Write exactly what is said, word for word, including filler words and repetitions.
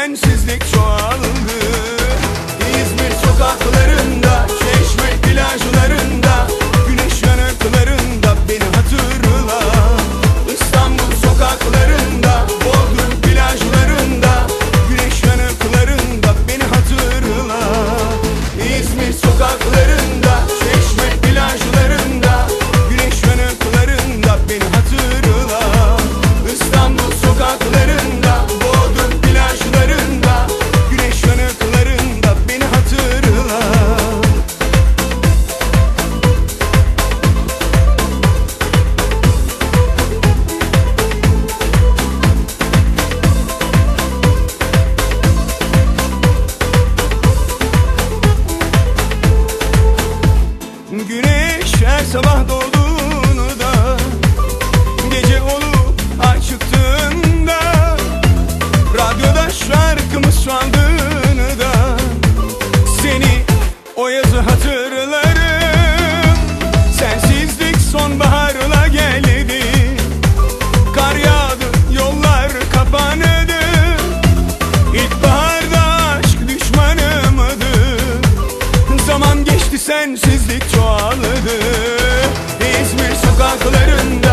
sensizlik çoğaldı. İzmir sokaklarında, Çeşme plajlarında, güneş yanıklarında beni hatırla. İstanbul sokaklarında, Bodrum plajlarında, güneş yanıklarında beni hatırla. İzmir sokaklarında, Çeşme plajlarında, güneş yanıklarında beni hatırla. İstanbul sokaklarında, Bodrum plajlarında, güneş yanıklarında beni hatırla. Güneş her sabah doğduğunda, gece olup ay çıktığında, radyoda şarkımız çaldığında, seni o yazı hatırlarım. Sensizlik sonbaharla geldi, kar yağdı, yollar kapandı. İlkbaharda aşk düşmanımdı, zaman geçti sensizlik çoğaldı. İzmir sokaklarında,